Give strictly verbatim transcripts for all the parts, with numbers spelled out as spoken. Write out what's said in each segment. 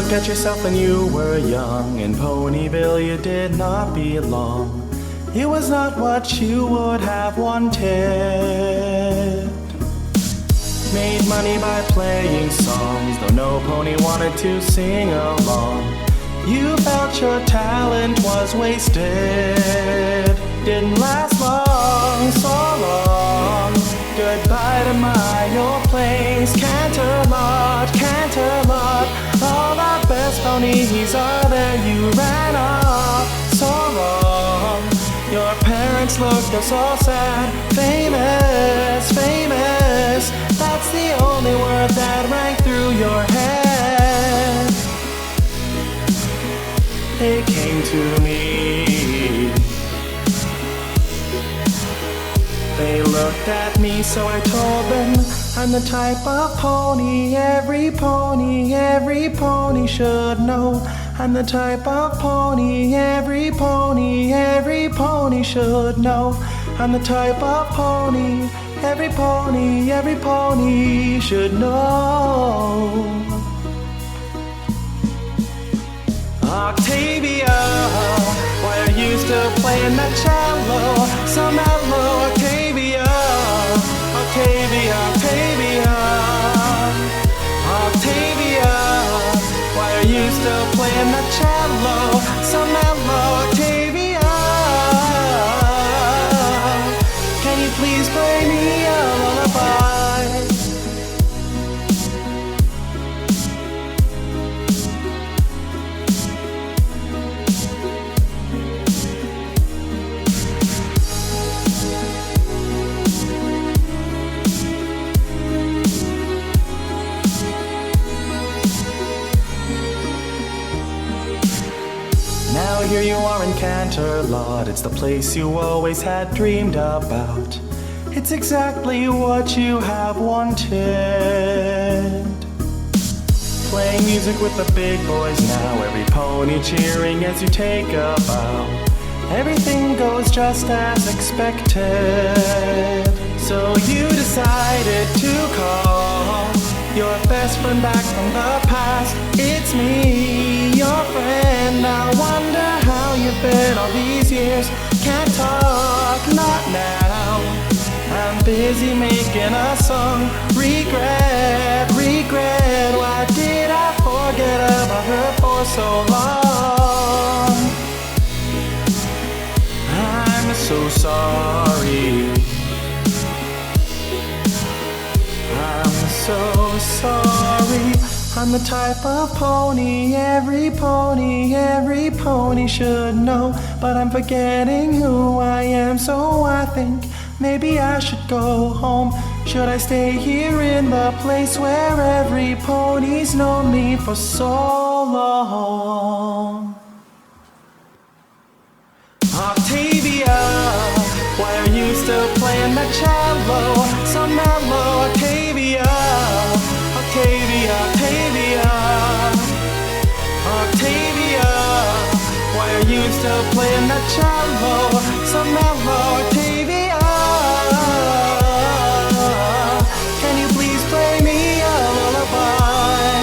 look at yourself when you were young. In Ponyville you did not belong. It was not what you would have wanted. Made money by playing songs, though no pony wanted to sing along. You felt your talent was wasted. Didn't last long, so long. Goodbye to my old place. Canterlot, Canterlot. All our best ponies are there. You ran off so wrong. Your parents looked so sad. Famous, famous. That's the only word that rang through your head. They came to me. They looked at me, so I told them I'm the type of pony every pony, every pony should know. I'm the type of pony every pony, every pony should know. I'm the type of pony every pony, every pony should know. Octavia, why are you still playing that cello? So mellow, Octavia, Octavia, Octavia, Octavia, why are you still playing that cello? So mellow, Octavia, can you please play me a lullaby? Now here you are in Canterlot. It's the place you always had dreamed about. It's exactly what you have wanted. Playing music with the big boys now. Every pony cheering as you take a bow. Everything goes just as expected. So you decided to call your best friend back from the past. It's me, your friend. I wonder how you've been all these years. Can't talk, not now. I'm busy making a song. Regret, regret. Why did I forget about her for so long? I'm so sorry. I'm so sorry. I'm the type of pony every pony, every pony should know. But I'm forgetting who I am, so I think maybe I should go home. Should I stay here in the place where every pony's known me for so long? Octavia, why are you still playing that cello? So mellow, Octavia, Octavia, Octavia, Octavia, why are you still playing that cello? So mellow, Octavia, can you please play me a lullaby?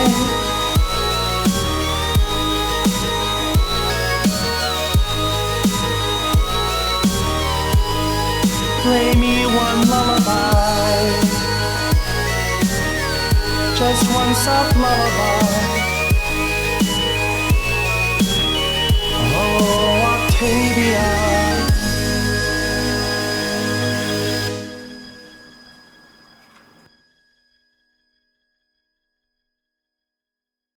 Play me one lullaby, just one soft lullaby. Oh, Octavia.